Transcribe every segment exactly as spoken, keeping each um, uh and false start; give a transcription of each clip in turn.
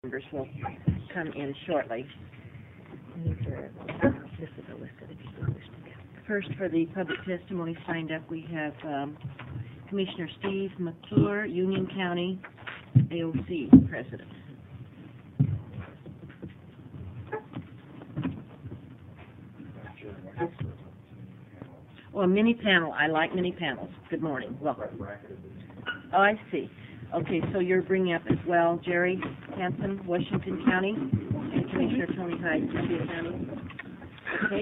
members will come in shortly. This is a list of the people who wish to be. First, for the public testimony signed up, we have um, Commissioner Steve McClure, Union County A O C President. Well, a mini panel. I like mini panels. Good morning. Welcome. Oh, I see. Okay, so you're bringing up as well Jerry Hansen, Washington County, and Commissioner Tony Hyde, Columbia County. Okay.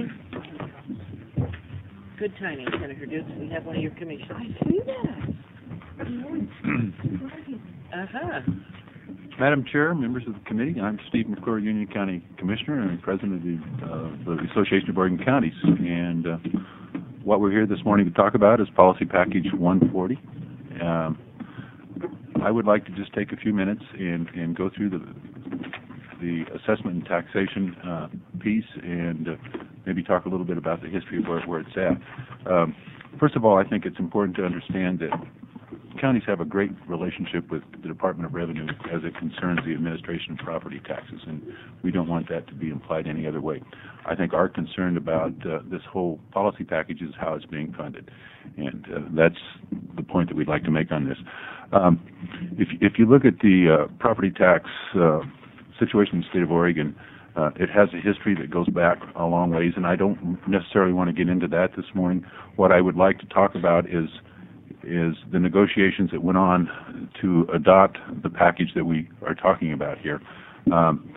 Good timing, Senator Dukes. We have one of your commissioners. I see that. Uh-huh. Madam Chair, members of the committee, I'm Steve McClure, Union County Commissioner and President of the, uh, the Association of Oregon Counties. And uh, what we're here this morning to talk about is Policy Package one forty. Um, I would like to just take a few minutes and, and go through the the assessment and taxation uh, piece and uh, maybe talk a little bit about the history of where, where it's at. Um, first of all, I think it's important to understand that counties have a great relationship with the Department of Revenue as it concerns the administration of property taxes, and we don't want that to be implied any other way. I think our concern about uh, this whole policy package is how it's being funded, and uh, that's the point that we'd like to make on this. Um, if, if you look at the uh, property tax uh, situation in the state of Oregon, uh, it has a history that goes back a long ways, and I don't necessarily want to get into that this morning. What I would like to talk about is is the negotiations that went on to adopt the package that we are talking about here. Um,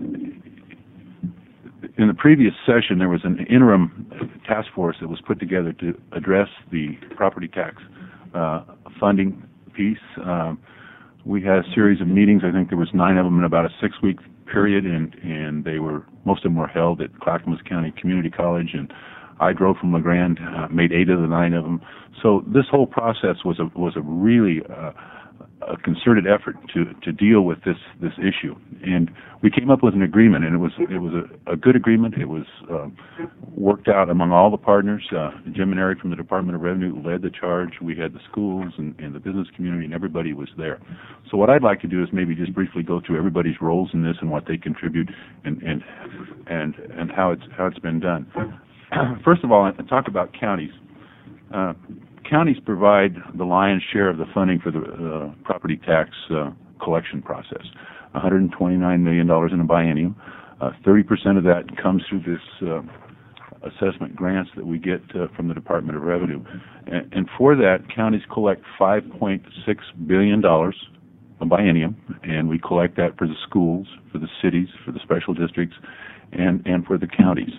in the previous session, there was an interim task force that was put together to address the property tax uh, funding piece. Um, we had a series of meetings. I think there was nine of them in about a six-week period, and, and they were most of them were held at Clackamas County Community College, and I drove from La Grande, uh, made eight of the nine of them. So this whole process was a was a really uh, a concerted effort to to deal with this this issue, and we came up with an agreement, and it was it was a, a good agreement. It was uh, worked out among all the partners. Uh, Jim and Eric from the Department of Revenue led the charge. We had the schools and, and the business community, and everybody was there. So what I'd like to do is maybe just briefly go through everybody's roles in this and what they contribute, and and and and how it's how it's been done. First of all, I talk about counties. Uh, counties provide the lion's share of the funding for the uh, property tax uh, collection process, one hundred twenty-nine million dollars in a biennium. Uh, thirty percent of that comes through this uh, assessment grants that we get uh, from the Department of Revenue. And, and for that, counties collect five point six billion dollars a biennium, and we collect that for the schools, for the cities, for the special districts, and, and for the counties.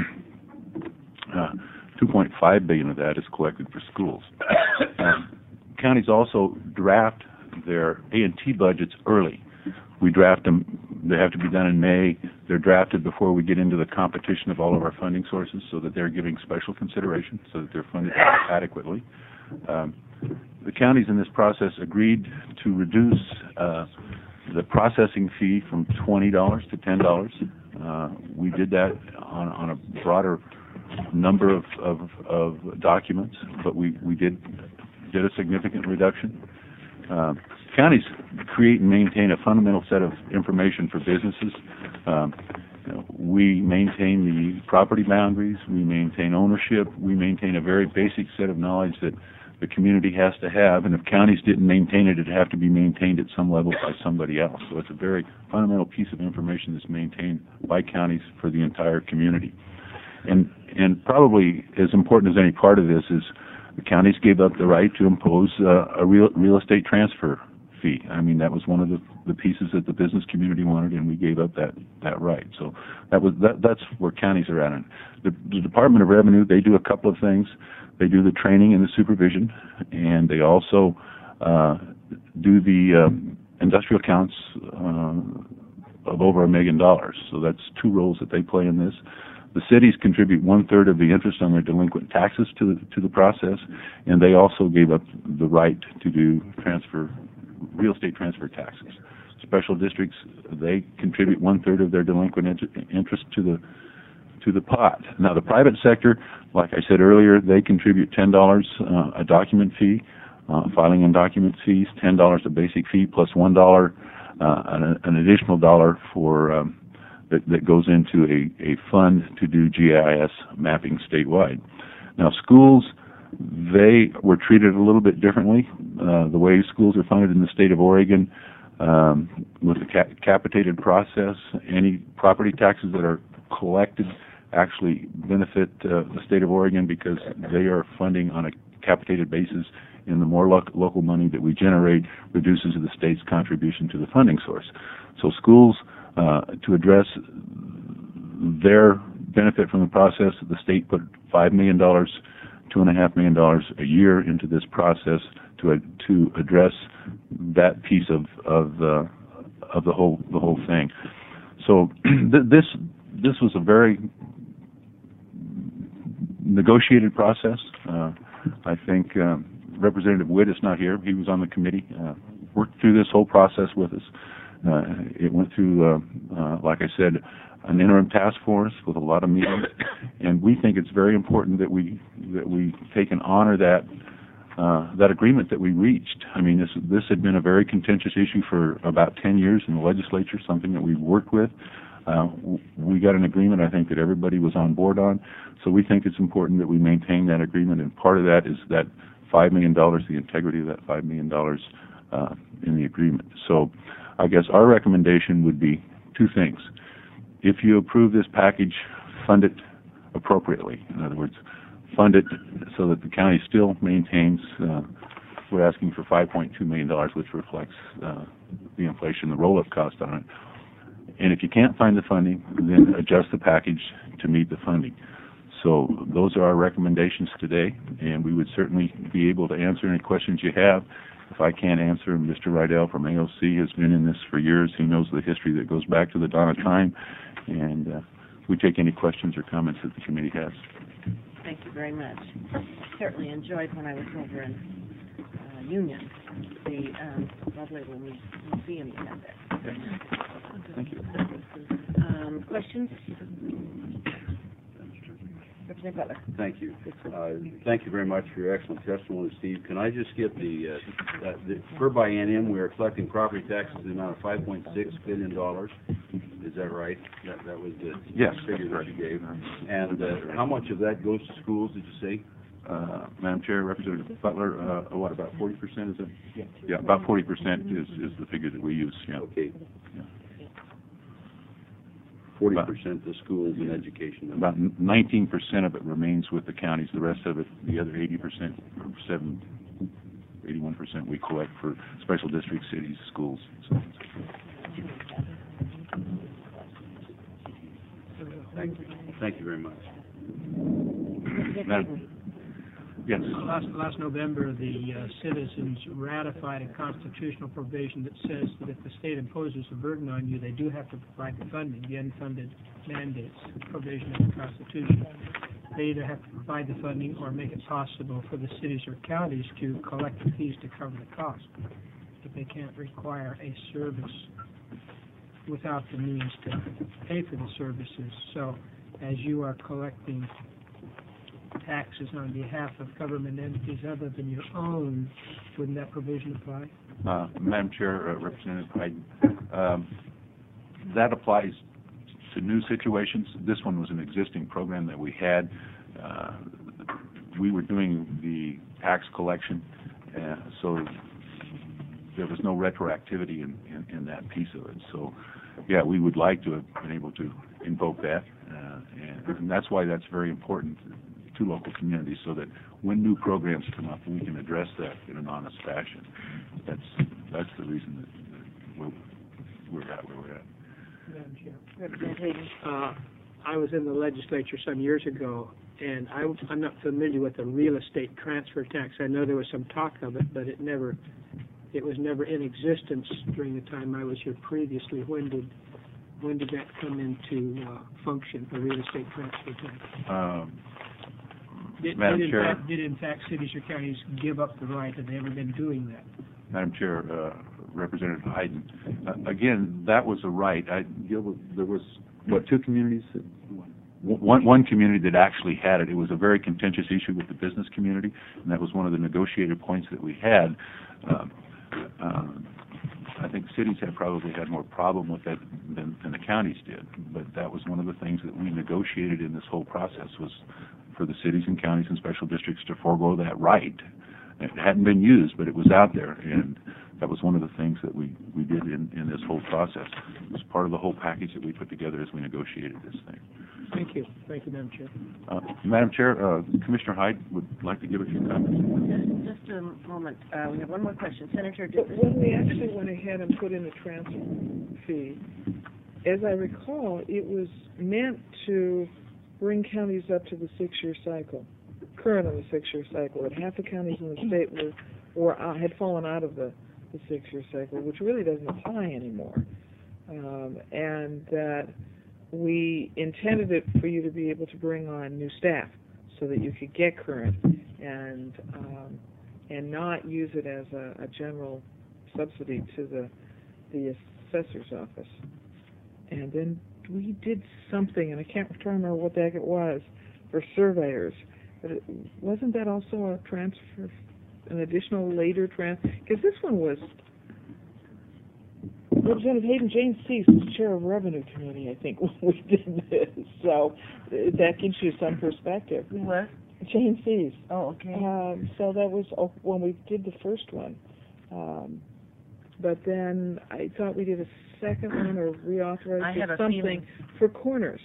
Uh, two point five billion dollars of that is collected for schools. Uh, counties also draft their A and T budgets early. We draft them. They have to be done in May. They're drafted before we get into the competition of all of our funding sources, so that they're giving special consideration, so that they're funded adequately. Um, the counties in this process agreed to reduce uh, the processing fee from twenty dollars to ten dollars. Uh, we did that on, on a broader number of, of, of documents, but we, we did did a significant reduction. Uh, counties create and maintain a fundamental set of information for businesses. Um, you know, we maintain the property boundaries, we maintain ownership, we maintain a very basic set of knowledge that the community has to have, and if counties didn't maintain it, it'd have to be maintained at some level by somebody else. So it's a very fundamental piece of information that's maintained by counties for the entire community. And and probably as important as any part of this is the counties gave up the right to impose uh, a real real estate transfer fee. I mean, that was one of the, the pieces that the business community wanted, and we gave up that, that right. So that was that that's where counties are at. And the, the Department of Revenue, they do a couple of things. They do the training and the supervision, and they also uh, do the um, industrial accounts uh, of over a million dollars. So that's two roles that they play in this. The cities contribute one-third of the interest on their delinquent taxes to the, to the process, and they also gave up the right to do transfer, real estate transfer taxes. Special districts, they contribute one-third of their delinquent inter interest to the to the pot. Now, the private sector, like I said earlier, they contribute ten dollars uh, a document fee, uh, filing and document fees, ten dollars a basic fee, plus one dollar uh, an, an additional dollar for um, that, that goes into a, a fund to do G I S mapping statewide. Now, schools, they were treated a little bit differently. Uh, the way schools are funded in the state of Oregon, um, with the cap capitated process, any property taxes that are collected actually benefit uh, the state of Oregon because they are funding on a capitated basis, and the more lo local money that we generate reduces the state's contribution to the funding source. So schools, uh, to address their benefit from the process, the state put five million dollars, two and a half million dollars a year into this process to uh, to address that piece of of the of the whole the whole thing. So th this this was a very negotiated process. Uh, I think um, Representative Witt is not here. He was on the committee, uh, worked through this whole process with us. Uh, it went through, uh, uh, like I said, an interim task force with a lot of meetings, and we think it's very important that we that we take and honor that uh, that agreement that we reached. I mean, this this had been a very contentious issue for about ten years in the legislature, something that we've worked with. Uh, we got an agreement, I think, that everybody was on board on, so we think it's important that we maintain that agreement, and part of that is that five million dollars, the integrity of that five million dollars uh, in the agreement. So I guess our recommendation would be two things. If you approve this package, fund it appropriately. In other words, fund it so that the county still maintains, uh, we're asking for five point two million dollars, which reflects uh, the inflation, the roll-up cost on it. And if you can't find the funding, then adjust the package to meet the funding. So those are our recommendations today, and we would certainly be able to answer any questions you have. If I can't answer, Mister Rydell from A O C has been in this for years. He knows the history that goes back to the dawn of time, and uh, we take any questions or comments that the committee has. Thank you very much. I certainly enjoyed when I was over in uh, Union, the um, lovely little museum you have there. Okay. Thank you. Um, questions? Representative Butler. Thank you. Uh, thank you very much for your excellent testimony, Steve. Can I just get the, uh, uh, the per biennium, we are collecting property taxes in the amount of five point six billion dollars. Is that right? That, that was the yes, figure that right. you gave. And uh, how much of that goes to schools, did you say? Uh, Madam Chair, Representative Butler, uh, what, about forty percent is it? Yeah. Yeah, about forty percent is, is the figure that we use, yeah. Okay. Yeah. forty percent to schools and education. About nineteen percent of it remains with the counties. The rest of it, the other eighty percent, or seven, eighty-one percent we collect for special district cities, schools. So. Thank you. Thank you very much. Madam, yes. Last, last November, the uh, citizens ratified a constitutional provision that says that if the state imposes a burden on you, they do have to provide the funding, the unfunded mandates provision of the Constitution. They either have to provide the funding or make it possible for the cities or counties to collect the fees to cover the cost. But they can't require a service without the means to pay for the services. So as you are collecting taxes on behalf of government entities other than your own, wouldn't that provision apply? Uh, Madam Chair, uh, Representative Hyden, um, that applies to new situations. This one was an existing program that we had. Uh, we were doing the tax collection, uh, so there was no retroactivity in, in, in that piece of it. So, yeah, we would like to have been able to invoke that, uh, and, and that's why that's very important to local communities, so that when new programs come up, we can address that in an honest fashion. That's that's the reason that, that we're, we're at where we're at. Madam Chair. Representative Hayden. Uh, I was in the legislature some years ago, and I, I'm not familiar with the real estate transfer tax. I know there was some talk of it, but it never, it was never in existence during the time I was here previously. When did, when did that come into uh, function, the real estate transfer tax? Um, Did, Madam did, in Chair. fact, did in fact cities or counties give up the right? Have they ever been doing that? Madam Chair, uh, Representative Hyden, uh, again, that was a right. I deal with, there was, what, two communities? That, one, one community that actually had it. It was a very contentious issue with the business community, and that was one of the negotiated points that we had. Uh, uh, I think cities have probably had more problem with that than, than the counties did. But that was one of the things that we negotiated in this whole process, was for the cities and counties and special districts to forego that right. It hadn't been used, but it was out there, and that was one of the things that we, we did in, in this whole process. It was part of the whole package that we put together as we negotiated this thing. Thank you. Thank you, Madam Chair. Uh, Madam Chair, uh, Commissioner Hyde would like to give a few comments. Just, just a moment. Uh, we have one more question. Senator But Dukes. when we actually went ahead and put in the transfer fee, as I recall, it was meant to bring counties up to the six-year cycle, currently the six-year cycle. And half the counties in the state were, were uh, had fallen out of the, the six-year cycle, which really doesn't apply anymore. Um, and that we intended it for you to be able to bring on new staff so that you could get current and um, and not use it as a, a general subsidy to the the assessor's office. And then we did something, and I can't try to remember what the heck it was, for surveyors. But it, wasn't that also a transfer, an additional later transfer? Because this one was Representative Hayden Jane Cease was chair of Revenue Committee, I think, when we did this. So uh, that gives you some perspective. Who was? Jane Cease. Oh, okay. Um, so that was oh, when we did the first one. Um, but then I thought we did a second one or reauthorized I have or a something feeling- for corners.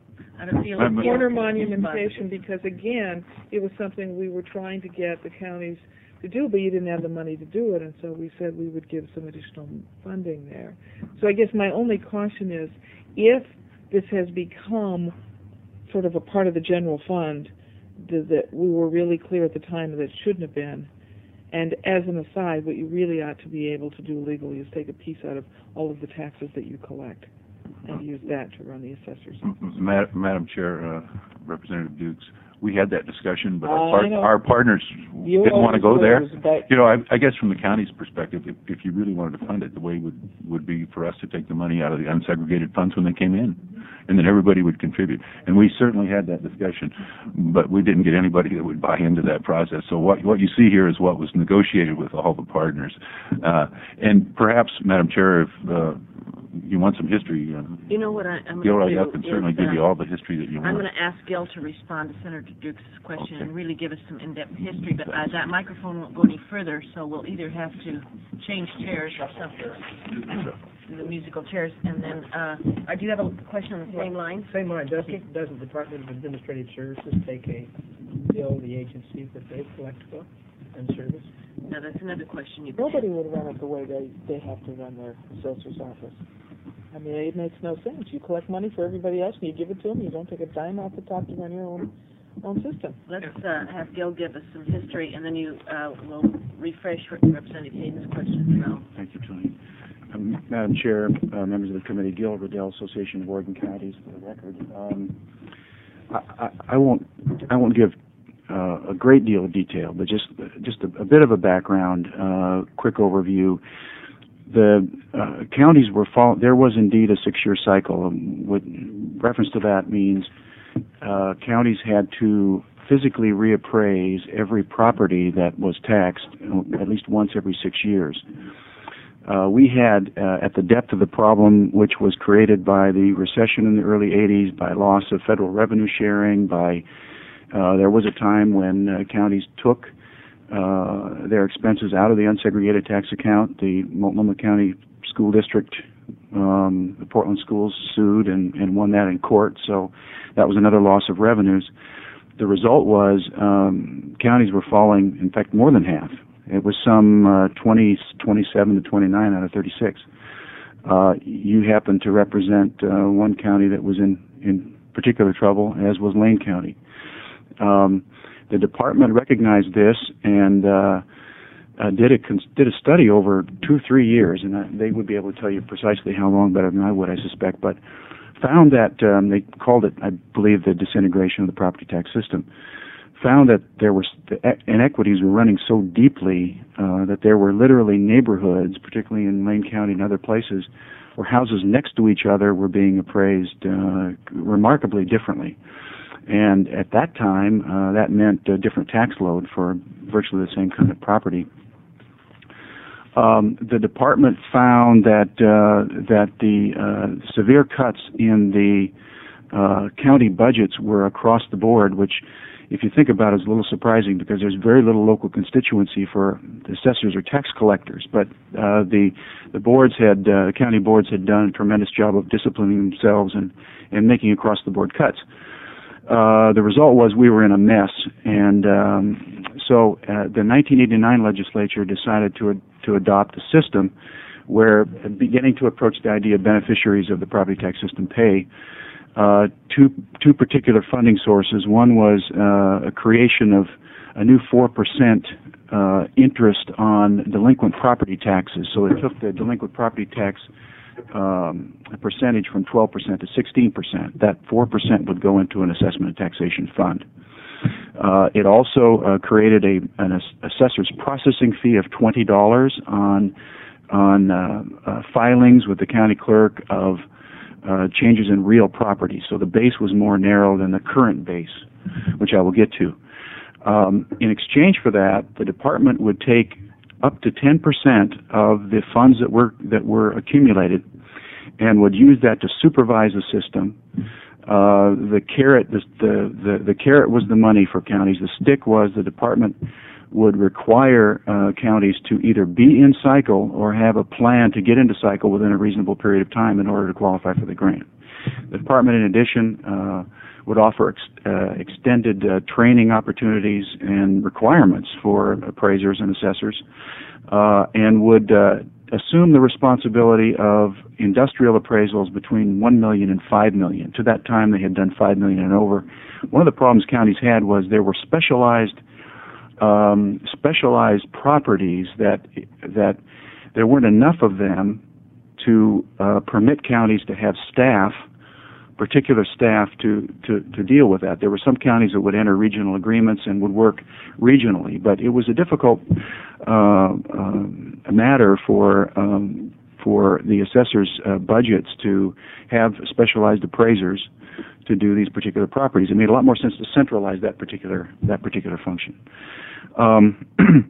I have a feeling. I'm- Corner Gail- monumentation, because again, it was something we were trying to get the counties to do, but you didn't have the money to do it, and so we said we would give some additional funding there. So I guess my only caution is, if this has become sort of a part of the general fund, th that we were really clear at the time that it shouldn't have been. And as an aside, what you really ought to be able to do legally is take a piece out of all of the taxes that you collect and use that to run the assessor's office. Ma Madam Chair, uh, Representative Dukes, we had that discussion, but Uh, our, I know. part, our partners You didn't want to always go there. lose, but- You know, I, I guess from the county's perspective, if, if you really wanted to fund it, the way would would be for us to take the money out of the unsegregated funds when they came in, and then everybody would contribute. And we certainly had that discussion, but we didn't get anybody that would buy into that process. So what what you see here is what was negotiated with all the partners. Uh, and perhaps, Madam Chair, if uh, you want some history, uh, You know what I, I'm Gil going to do? Rayup can certainly is, give you uh, all the history that you I'm want. going to ask Gil to respond to Senator Dukes' question Okay. and really give us some in-depth history, but uh, that microphone won't go any further, so we'll either have to change chairs or something, the musical chairs, and then, uh, I do have a question on the same line. Same line, Okay. doesn't, doesn't the Department of Administrative Services take a bill, the agency that they collect for and service? Now, that's another question you. Nobody would run it the way they, they have to run their assessor's office. I mean, it makes no sense. You collect money for everybody else, and you give it to them. You don't take a dime off the top to run your own own system. Let's uh, have Gil give us some history, and then you uh, will refresh Representative Hayden's question as well. Thank you, Tony. Um, Madam Chair, uh, members of the committee, Gil Riddell, Association of Oregon Counties, for the record. Um, I, I, I won't I won't give uh, a great deal of detail, but just just a, a bit of a background, uh, quick overview. The uh, counties were fall. There was indeed a six-year cycle. Um, what reference to that means uh, counties had to physically reappraise every property that was taxed uh, at least once every six years. Uh, we had, uh, at the depth of the problem, which was created by the recession in the early eighties, by loss of federal revenue sharing, by uh, there was a time when uh, counties took uh, their expenses out of the unsegregated tax account. The Multnomah County School District, um, the Portland schools sued and, and won that in court, so that was another loss of revenues. The result was um, counties were falling, in fact, more than half. It was some uh, twenty, twenty-seven to twenty-nine out of thirty-six. Uh, you happen to represent uh, one county that was in, in particular trouble, as was Lane County. Um, the department recognized this and uh, uh, did a cons- did a study over two, three years, and uh, they would be able to tell you precisely how long better than I would, I suspect, but found that, um, they called it, I believe, the disintegration of the property tax system, found that there were the inequities were running so deeply uh, that there were literally neighborhoods, particularly in Lane County and other places, where houses next to each other were being appraised uh, remarkably differently. And at that time, uh, that meant a different tax load for virtually the same kind of property. um, the department found that uh, that the uh, severe cuts in the uh, county budgets were across the board, which, if you think about it, is a little surprising because there's very little local constituency for assessors or tax collectors. But uh, the the boards had uh, county boards had done a tremendous job of disciplining themselves and and making across the board cuts. Uh, the result was we were in a mess, and um, so uh, the nineteen eighty-nine legislature decided to ad- to adopt a system where, beginning to approach the idea of beneficiaries of the property tax system pay, uh, two two particular funding sources. One was uh, a creation of a new four percent uh, interest on delinquent property taxes. So it took the delinquent property tax Um, a percentage from twelve percent to sixteen percent. That four percent would go into an assessment and taxation fund. Uh, it also uh, created a, an ass- assessor's processing fee of twenty dollars on on uh, uh, filings with the county clerk of uh, changes in real property. So the base was more narrow than the current base, which I will get to. Um, in exchange for that, the department would take up to ten percent of the funds that were that were accumulated, and would use that to supervise the system. Uh, the carrot, the, the the the carrot was the money for counties. The stick was the department would require uh, counties to either be in cycle or have a plan to get into cycle within a reasonable period of time in order to qualify for the grant. The department, in addition, uh, would offer ex- uh, extended uh, training opportunities and requirements for appraisers and assessors, uh, and would uh, assume the responsibility of industrial appraisals between one million dollars and five million dollars. To that time, they had done five million dollars and over. One of the problems counties had was there were specialized um, specialized properties that that there weren't enough of them to uh, permit counties to have staff, particular staff to, to, to deal with that. There were some counties that would enter regional agreements and would work regionally, but it was a difficult uh, uh, matter for um, for the assessors' uh, budgets to have specialized appraisers to do these particular properties. It made a lot more sense to centralize that particular that particular function. Um,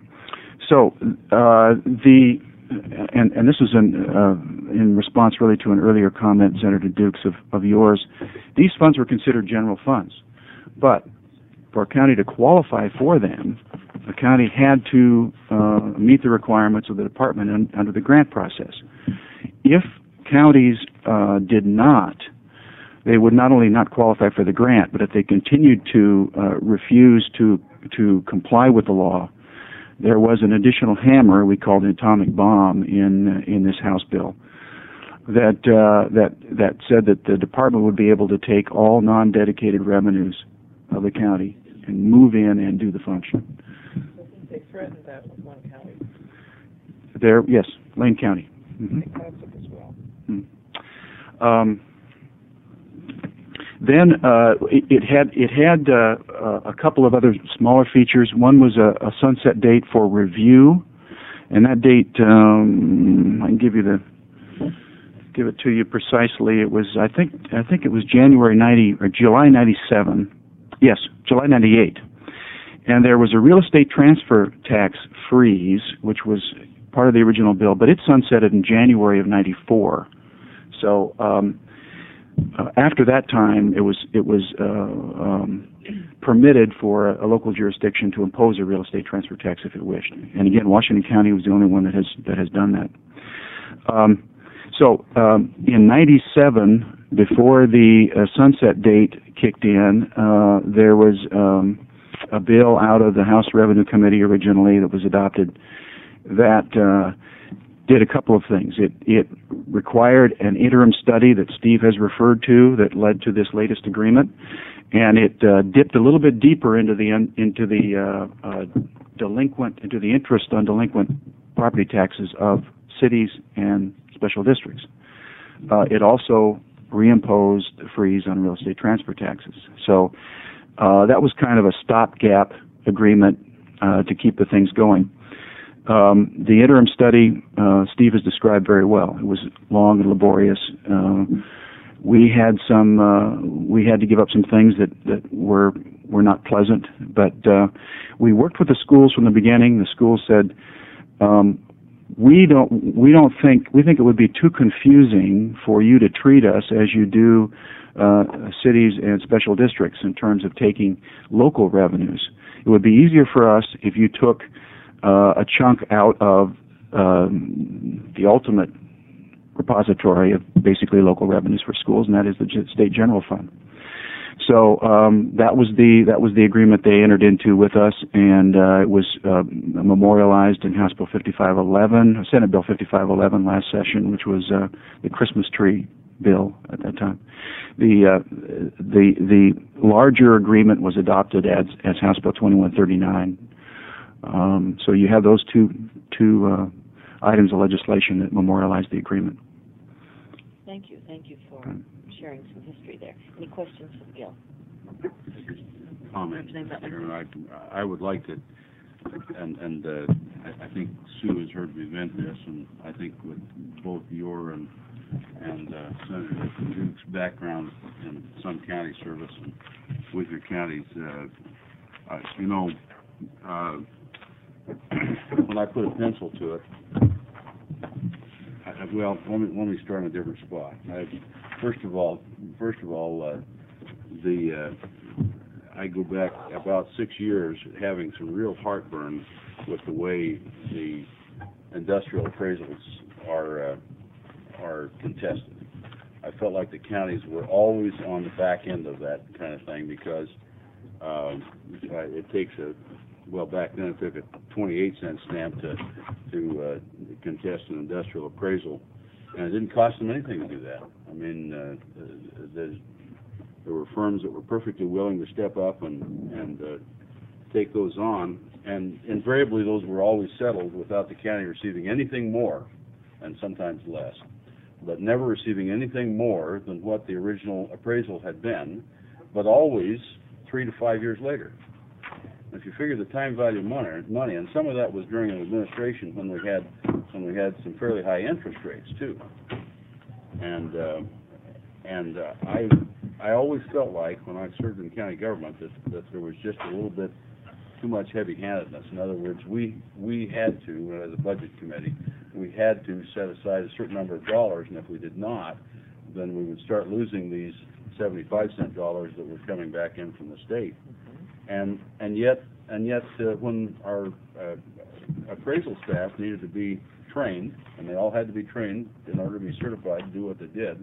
so uh, the And, and this was in, uh, in response really to an earlier comment, Senator Dukes, of, of yours. These funds were considered general funds, but for a county to qualify for them, the county had to uh, meet the requirements of the department un, under the grant process. If counties uh, did not, they would not only not qualify for the grant, but if they continued to uh, refuse to to comply with the law, there was an additional hammer we called an atomic bomb in in this House bill that uh, that that said that the department would be able to take all non-dedicated revenues of the county and move in and do the function. They threatened that with one county. There, yes, Lane County. Mm-hmm. They passed it as well. Mm-hmm. Um, Then uh, it, it had it had uh, a couple of other smaller features. One was a, a sunset date for review, and that date um, I can give you the give it to you precisely. It was I think I think it was January ninety or July ninety-seven. Yes, July ninety-eight. And there was a real estate transfer tax freeze, which was part of the original bill, but it sunsetted in January of ninety-four. So. Um, Uh, after that time, it was it was uh, um, permitted for a, a local jurisdiction to impose a real estate transfer tax if it wished. And again, Washington County was the only one that has that has done that. Um, so um, in ninety-seven, before the uh, sunset date kicked in, uh, there was um, a bill out of the House Revenue Committee originally that was adopted that. Uh, did a couple of things. It it required an interim study that Steve has referred to that led to this latest agreement, and it uh, dipped a little bit deeper into the into the uh, uh, delinquent into the interest on delinquent property taxes of cities and special districts. Uh, it also reimposed the freeze on real estate transfer taxes. So uh, that was kind of a stopgap agreement uh, to keep the things going. Um, the interim study, uh, Steve has described very well. It was long and laborious. Uh, we had some, uh, we had to give up some things that, that were were not pleasant, but uh, we worked with the schools from the beginning. The schools said, um, we don't we don't think we think it would be too confusing for you to treat us as you do uh, cities and special districts in terms of taking local revenues. It would be easier for us if you took uh, a chunk out of um, the ultimate repository of basically local revenues for schools, and that is the G- state general fund. So um, that was the that was the agreement they entered into with us, and uh, it was uh, memorialized in House Bill fifty-five eleven, Senate Bill fifty-five eleven last session, which was uh, the Christmas tree bill at that time. The uh, the the larger agreement was adopted as as House Bill twenty-one thirty-nine. Um, so you have those two two uh, items of legislation that memorialize the agreement. Thank you, thank you for sharing some history there. Any questions for Gil? Comment, Chairman. I, I would like to, and, and uh, I, I think Sue has heard me vent this, and I think with both your and, and uh, Senator Duke's background in some county service and with your counties, uh, uh, you know, uh, when I put a pencil to it, I, well, let me, let me start in a different spot. I, first of all, first of all, uh, the uh, I go back about six years having some real heartburn with the way the industrial appraisals are uh, are contested. I felt like the counties were always on the back end of that kind of thing because um, it takes a well back then it took a twenty-eight cent stamp to to uh, contest an industrial appraisal, and it didn't cost them anything to do that. I mean, uh, there's There were firms that were perfectly willing to step up and, and uh, take those on, and invariably those were always settled without the county receiving anything more, and sometimes less, but never receiving anything more than what the original appraisal had been, but always three to five years later. If you figure the time value of money, money, and some of that was during an administration when we had when we had some fairly high interest rates too, and uh, and uh, I. I always felt like when I served in county government that, that there was just a little bit too much heavy-handedness. In other words, we we had to, as a budget committee, we had to set aside a certain number of dollars, and if we did not, then we would start losing these seventy-five cent dollars that were coming back in from the state. And and yet and yet uh, when our uh, appraisal staff needed to be trained, and they all had to be trained in order to be certified to do what they did.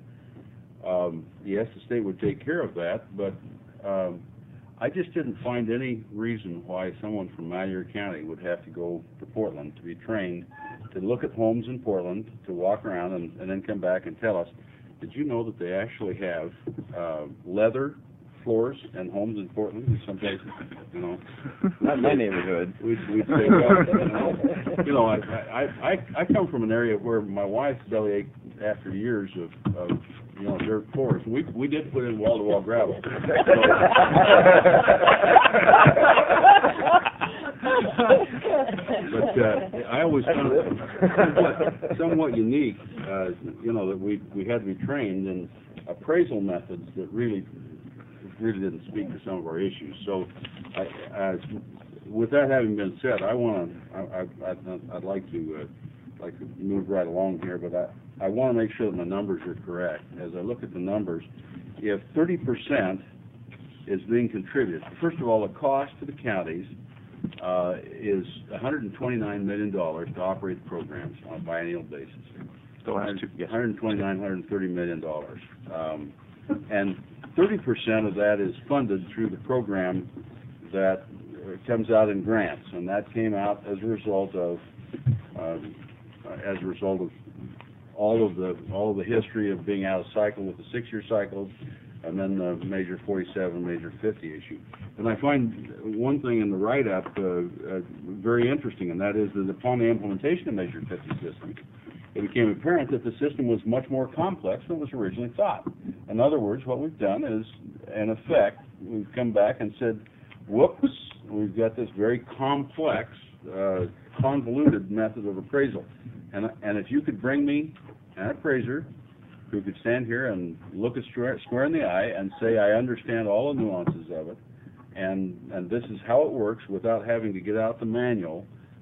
Um, yes, the state would take care of that, but um, I just didn't find any reason why someone from Malheur County would have to go to Portland to be trained to look at homes in Portland, to walk around and, and then come back and tell us, did you know that they actually have uh, leather floors and homes in Portland in some places? You know, not in my neighborhood. We'd, we'd say, well, you know, you know I, I, I, I come from an area where my wife's belly ached after years of, of you know, dirt floors. We we did put in wall-to-wall gravel. So, but uh, I always found it somewhat, somewhat unique, uh, you know, that we we had to be trained in appraisal methods that really really didn't speak to some of our issues. So, I, I, with that having been said, I want to I, I I'd, I'd like to uh, like to move right along here, but I. I want to make sure that my numbers are correct. As I look at the numbers, if thirty percent is being contributed, first of all, the cost to the counties uh, is one hundred twenty-nine million dollars to operate the programs on a biennial basis. The last two, yes. one hundred twenty-nine, one hundred thirty million dollars. Um, and thirty percent of that is funded through the program that comes out in grants, and that came out as a result of uh, as a result of all of the all of the history of being out of cycle with the six-year cycles, and then the Measure forty-seven, Measure fifty issue. And I find one thing in the write-up uh, uh, very interesting, and that is that upon the implementation of Measure fifty system, it became apparent that the system was much more complex than was originally thought. In other words, what we've done is, in effect, we've come back and said, whoops, we've got this very complex, uh, convoluted method of appraisal. And, and if you could bring me an appraiser who could stand here and look us square, square in the eye and say, I understand all the nuances of it, and, and this is how it works without having to get out the manual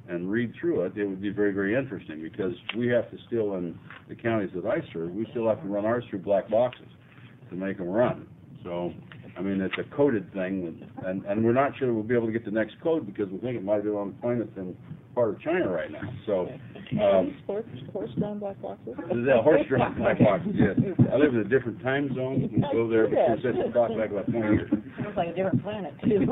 and read through it, it would be very, very interesting, because we have to still, in the counties that I serve, we still have to run ours through black boxes to make them run. So, I mean, it's a coded thing, and, and we're not sure we'll be able to get the next code, because we think it might be on a plane that's in part of China right now. So, um, Horse, horse-drawn black boxes? the horse-drawn black boxes, yes. I live in a different time zone, and go there because it's brought back about twenty years. Sounds like a different planet, too.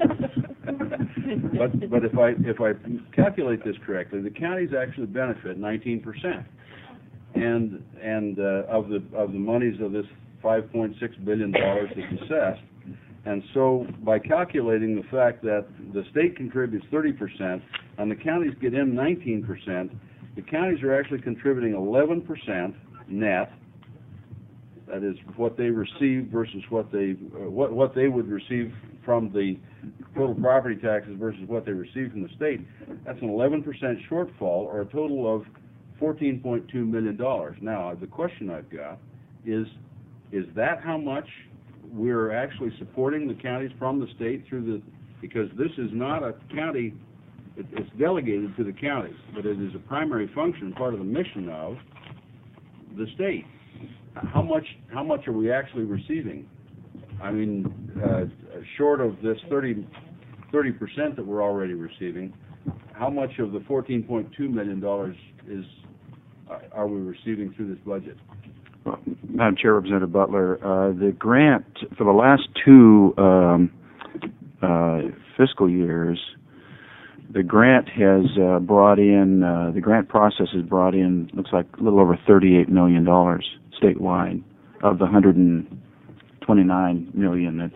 But, but if I, if I calculate this correctly, the counties actually benefit nineteen percent. And, and, uh, of the, of the monies of this five point six billion dollars that's assessed. And so by calculating the fact that the state contributes thirty percent and the counties get in nineteen percent, the counties are actually contributing eleven percent net. That is what they receive versus what they, uh, what, what they would receive from the total property taxes versus what they receive from the state. That's an eleven percent shortfall, or a total of fourteen point two million dollars. Now, the question I've got is, is that how much we're actually supporting the counties from the state through the, because this is not a county, it, it's delegated to the counties, but it is a primary function, part of the mission of the state. How much, how much are we actually receiving? I mean, uh, short of this thirty percent that we're already receiving, how much of the fourteen point two million dollars is, uh, are we receiving through this budget? Well, Madam Chair, Representative Butler, uh, the grant for the last two um, uh, fiscal years, the grant has uh, brought in, uh, the grant process has brought in, looks like a little over thirty-eight million dollars statewide of the one hundred twenty-nine million dollars.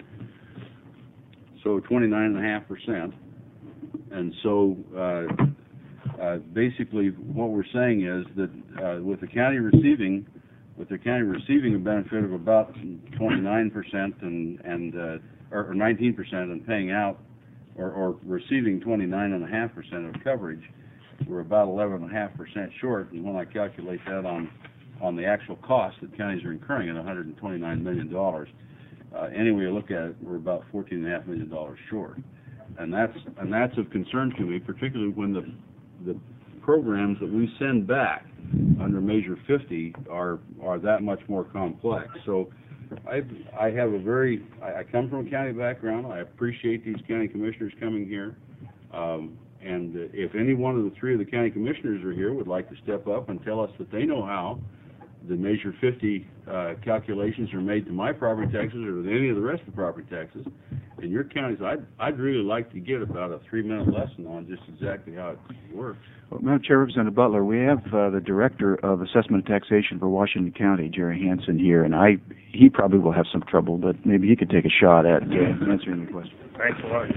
So twenty-nine and a half percent. And so uh, uh, basically what we're saying is that uh, with the county receiving, with the county receiving a benefit of about twenty-nine percent and, and uh, or, or nineteen percent and paying out, or, or receiving twenty-nine and a half percent of coverage, we're about eleven and a half percent short. And when I calculate that on on the actual cost that counties are incurring at one hundred twenty-nine million dollars, uh, any way you look at it, we're about fourteen and a half million dollars short. And that's and that's of concern to me, particularly when the the programs that we send back under Measure fifty are are that much more complex. So I I have a very I, I come from a county background. I appreciate these county commissioners coming here, um, and uh, if any one of the three of the county commissioners are here would like to step up and tell us that they know how the Measure fifty uh, calculations are made to my property taxes or to any of the rest of the property taxes in your counties, I'd I'd really like to get about a three-minute lesson on just exactly how it works. Well, Madam Chair, Representative Butler, we have uh, the Director of Assessment and Taxation for Washington County, Jerry Hansen, here, and I he probably will have some trouble, but maybe he could take a shot at uh, answering the question. Thanks a lot.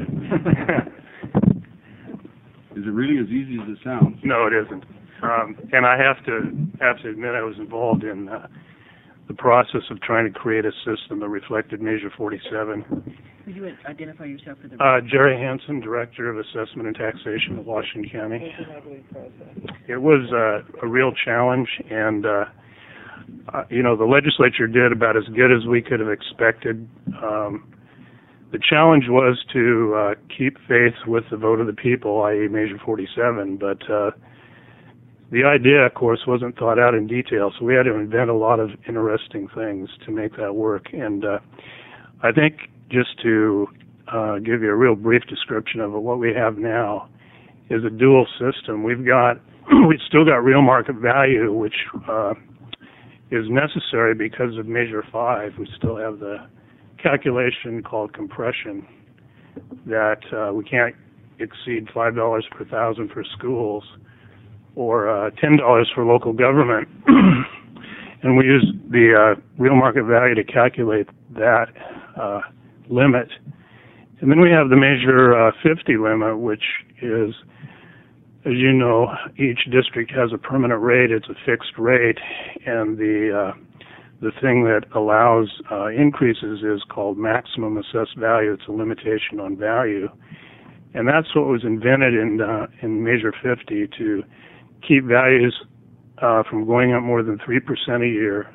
Is it really as easy as it sounds? No, it isn't. Um, and I have to have to admit I was involved in uh, the process of trying to create a system that reflected Measure forty-seven. Could you identify yourself for the... Uh, Jerry Hansen, Director of Assessment and Taxation of Washington County. It was uh, a real challenge, and uh, uh, you know, the legislature did about as good as we could have expected. Um, the challenge was to uh, keep faith with the vote of the people, that is. Measure forty-seven, but uh, the idea, of course, wasn't thought out in detail, so we had to invent a lot of interesting things to make that work. And uh, I think just to uh, give you a real brief description of it, what we have now is a dual system. We've got, we've still got real market value, which uh, is necessary because of Measure five. We still have the calculation called compression that uh, we can't exceed five dollars per thousand for schools, or uh, ten dollars for local government. And we use the uh, real market value to calculate that uh, limit. And then we have the Measure uh, fifty limit, which is, as you know, each district has a permanent rate. It's a fixed rate, and the uh, the thing that allows uh, increases is called maximum assessed value. It's a limitation on value. And that's what was invented in uh, in Measure fifty, to keep values uh, from going up more than three percent a year.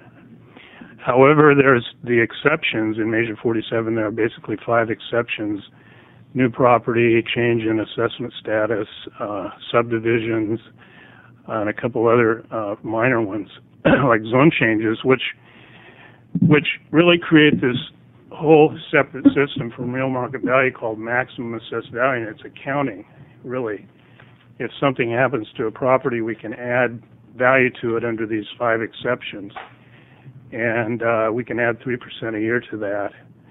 However, there's the exceptions in Measure forty-seven. There are basically five exceptions new property, change in assessment status, uh, subdivisions, uh, and a couple other uh, minor ones, like zone changes, which which really create this whole separate system from real market value called maximum assessed value, and it's accounting, really. If something happens to a property, we can add value to it under these five exceptions, and uh, we can add three percent a year to that.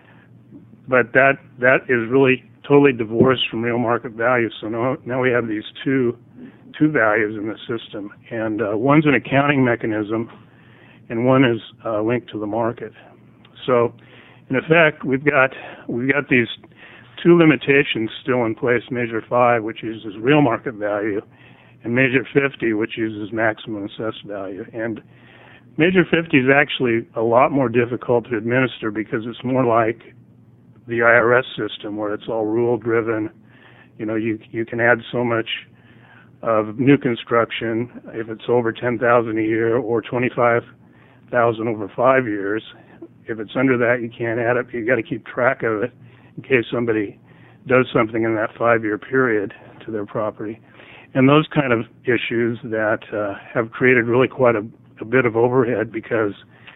But that that is really totally divorced from real market value. So now, now we have these two two values in the system, and uh, one's an accounting mechanism, and one is uh, linked to the market. So, in effect, we've got we've got these two limitations still in place: Measure Five, which uses real market value, and Measure Fifty, which uses maximum assessed value. And Measure Fifty is actually a lot more difficult to administer because it's more like the I R S system, where it's all rule driven. You know, you you can add so much of new construction if it's over ten thousand a year, or twenty-five thousand over five years. If it's under that, you can't add it. You got to keep track of it in case somebody does something in that five-year period to their property. And those kind of issues that uh, have created really quite a, a bit of overhead because,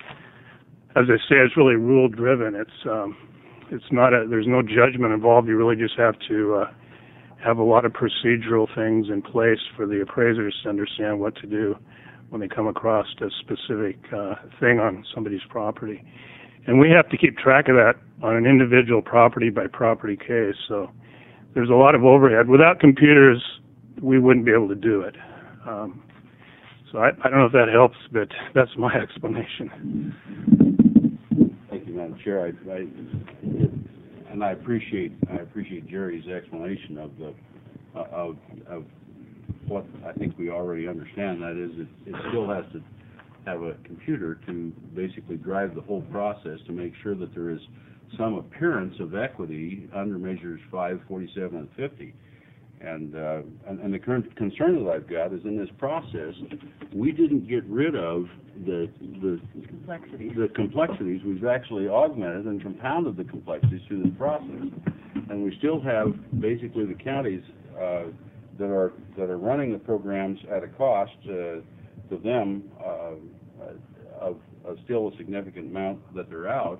as I say, it's really rule driven. It's um, It's not a, there's no judgment involved. You really just have to uh, have a lot of procedural things in place for the appraisers to understand what to do when they come across a specific uh, thing on somebody's property. And we have to keep track of that on an individual property by property case. So there's a lot of overhead. Without computers, we wouldn't be able to do it. Um, so I, I don't know if that helps, but that's my explanation. Thank you, Madam Chair. I, I, and I appreciate I appreciate Jerry's explanation of the uh, of of what I think we already understand. That is, it, it still has to have a computer to basically drive the whole process to make sure that there is some appearance of equity under Measures five, forty-seven, and fifty. And, uh, and, and the current concern that I've got is in this process, we didn't get rid of the, the Complexities. the complexities. We've actually augmented and compounded the complexities through this process. And we still have basically the counties uh, that are that are running the programs at a cost uh, to them uh, of, of still a significant amount that they're out.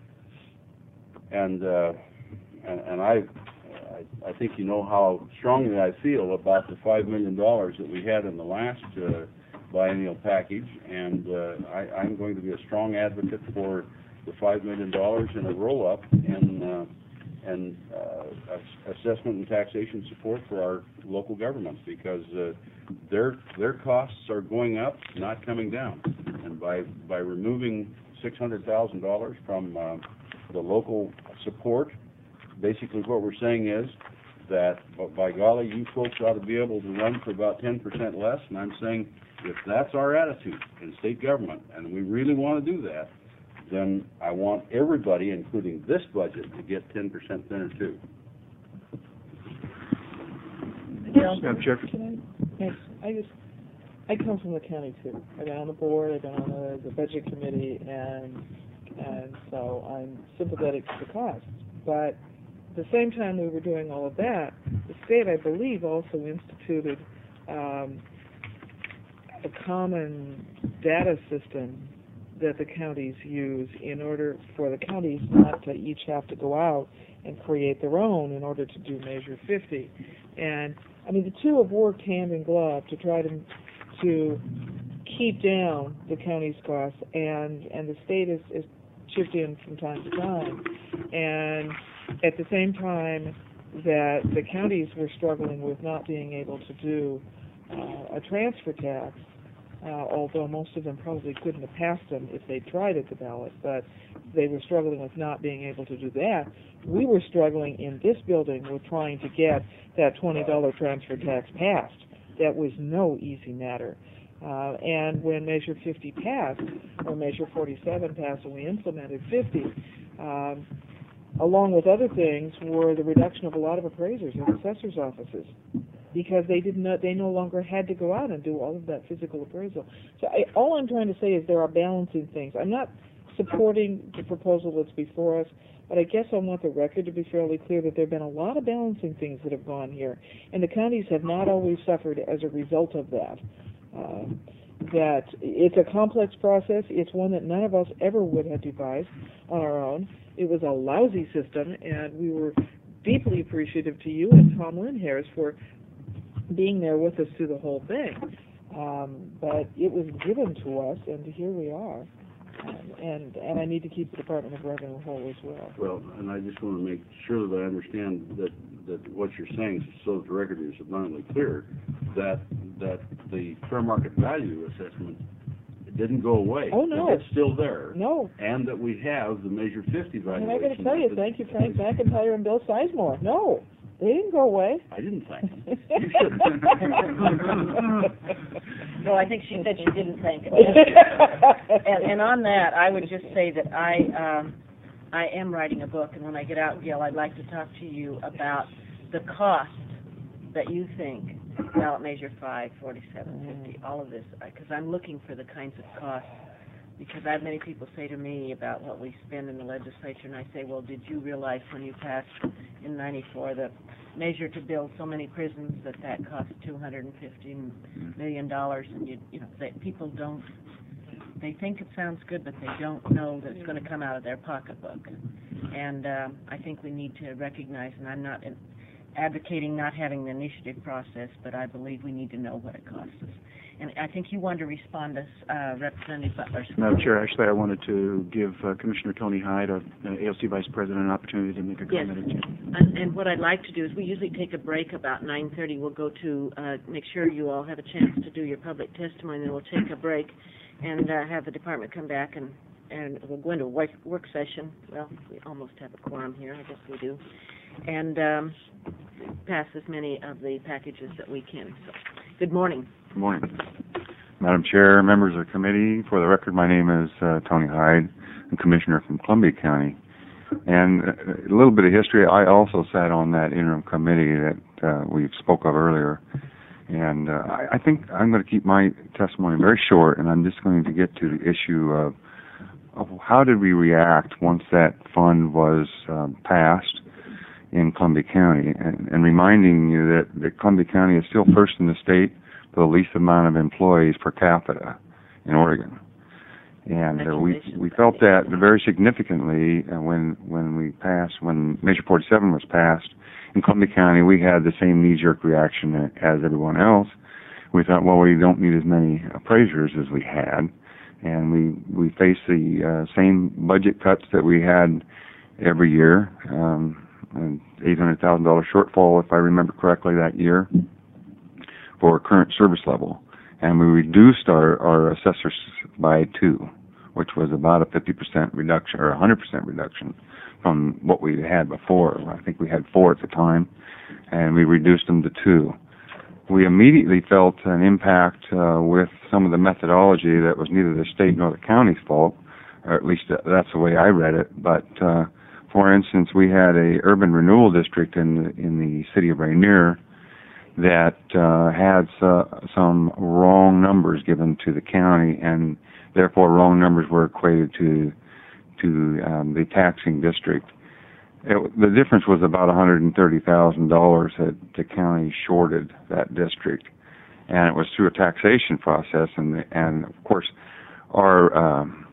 And uh, and, and I. I, I think you know how strongly I feel about the five million dollars that we had in the last uh, biennial package, and uh, I, I'm going to be a strong advocate for the five million dollars in a roll-up in uh, and uh, assessment and taxation support for our local governments, because uh, their their costs are going up, not coming down, and by by removing six hundred thousand dollars from uh, the local support. Basically what we're saying is that, by golly, you folks ought to be able to run for about ten percent less, and I'm saying if that's our attitude in state government, and we really want to do that, then I want everybody, including this budget, to get ten percent thinner too. Madam Chair. Can I, yes, I just, I come from the county too. I've been on the board, I've been on the, the budget committee, and, and so I'm sympathetic to the costs. But at the same time we were doing all of that, the state, I believe, also instituted um, a common data system that the counties use in order for the counties not to each have to go out and create their own in order to do Measure fifty. And, I mean, the two have worked hand in glove to try to to keep down the county's costs, and, and the state is, is chipped in from time to time. And at the same time that the counties were struggling with not being able to do uh, a transfer tax, uh, although most of them probably couldn't have passed them if they tried at the ballot, but they were struggling with not being able to do that. We were struggling in this building with trying to get that twenty dollar transfer tax passed. That was no easy matter. Uh, and when Measure fifty passed, or Measure forty-seven passed, and we implemented fifty, um, along with other things, were the reduction of a lot of appraisers and assessors' offices, because they did not, they no longer had to go out and do all of that physical appraisal. So I, all I'm trying to say is there are balancing things. I'm not supporting the proposal that's before us, but I guess I want the record to be fairly clear that there have been a lot of balancing things that have gone here, and the counties have not always suffered as a result of that. Uh, that it's a complex process. It's one that none of us ever would have devised on our own. It was a lousy system, and we were deeply appreciative to you and Tom Lindhairs for being there with us through the whole thing. Um, but it was given to us, and here we are. Um, and and I need to keep the Department of Revenue whole as well. Well, and I just want to make sure that I understand that, that what you're saying, so that the record is abundantly clear, that that the fair market value assessment didn't go away. Oh, no. That it's still there. No. And that we have the Measure fifty And valuation. I got to tell you, method. thank you, Frank McIntyre and Bill Sizemore. No, they didn't go away. I didn't thank them. You should. No, I think she said she didn't thank him. And, and on that, I would just say that I, um, I am writing a book, and when I get out, Gil, I'd like to talk to you about the cost that you think ballot measure five, forty-seven fifty, all of this, because I'm looking for the kinds of costs, because I have many people say to me about what we spend in the legislature, and I say, well, did you realize when you passed in ninety-four the measure to build so many prisons that that cost two hundred fifty million dollars, and you, you know, that people don't, they think it sounds good, but they don't know that it's going to come out of their pocketbook. And um, I think we need to recognize, and I'm not in, advocating not having the initiative process, but I believe we need to know what it costs us. And I think you wanted to respond to uh, Representative Butler's. Madam Chair, actually, I wanted to give uh, Commissioner Tony Hyde, our uh, A L C Vice President, an opportunity to make a Yes. comment. Yes. And, and what I'd like to do is we usually take a break about nine thirty. We'll go to, uh, make sure you all have a chance to do your public testimony, and then we'll take a break and uh, have the department come back, and, and we'll go into a work, work session. Well, we almost have a quorum here. I guess we do. And um, pass as many of the packages that we can. So, good morning. Good morning. Madam Chair, members of the committee, for the record, my name is uh, Tony Hyde, I'm Commissioner from Columbia County. And uh, a little bit of history, I also sat on that interim committee that uh, we spoke of earlier. And uh, I, I think I'm going to keep my testimony very short, and I'm just going to get to the issue of, of how did we react once that fund was um, passed in Columbia County, and, and reminding you that, that Columbia County is still first in the state for the least amount of employees per capita in Oregon. And uh, we we felt that very significantly uh, when when we passed, when Measure forty-seven was passed in Columbia County. We had the same knee-jerk reaction as everyone else. We thought, well, we don't need as many appraisers as we had, and we we faced the uh, same budget cuts that we had every year. Um, an eight hundred thousand dollars shortfall, if I remember correctly, that year for current service level. And we reduced our, our assessors by two, which was about a fifty percent reduction, or a one hundred percent reduction from what we had before. I think we had four at the time, and we reduced them to two. We immediately felt an impact uh, with some of the methodology that was neither the state nor the county's fault, or at least that's the way I read it, but uh, for instance, we had a urban renewal district in the, in the city of Rainier that uh, had uh, some wrong numbers given to the county, and therefore wrong numbers were equated to to um, the taxing district. It, the difference was about one hundred thirty thousand dollars that the county shorted that district, and it was through a taxation process, and and of course our um,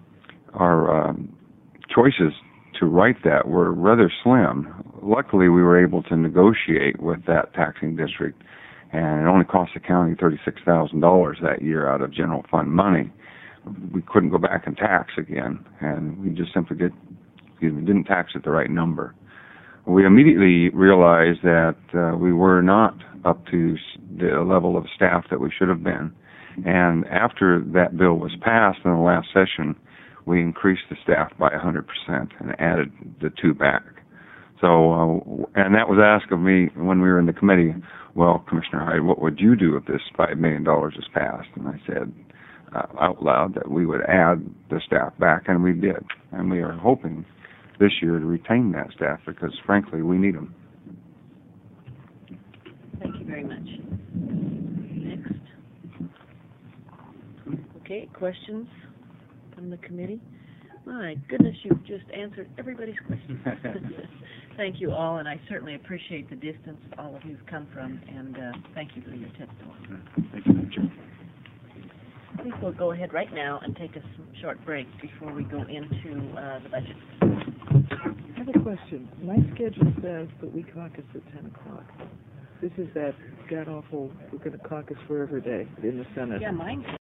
our um, choices to write that were rather slim. Luckily, we were able to negotiate with that taxing district, and it only cost the county thirty-six thousand dollars that year out of general fund money. We couldn't go back and tax again, and we just simply did, excuse me, didn't tax at the right number. We immediately realized that uh, we were not up to the level of staff that we should have been, and after that bill was passed in the last session, we increased the staff by one hundred percent and added the two back. So, uh, and that was asked of me when we were in the committee, well, Commissioner Hyde, what would you do if this five million dollars is passed? And I said uh, out loud that we would add the staff back, and we did. And we are hoping this year to retain that staff because, frankly, we need them. Thank you very much. Next. Okay, questions from the committee? My goodness, you've just answered everybody's questions. Thank you all, and I certainly appreciate the distance all of you've come from, and uh, thank you for your testimony. Thank you, Madam Chair. I think we'll go ahead right now and take a s- short break before we go into uh, the budget. I have a question. My schedule says that we caucus at ten o'clock. This is that god-awful, we're going to caucus forever day in the Senate. Yeah, mine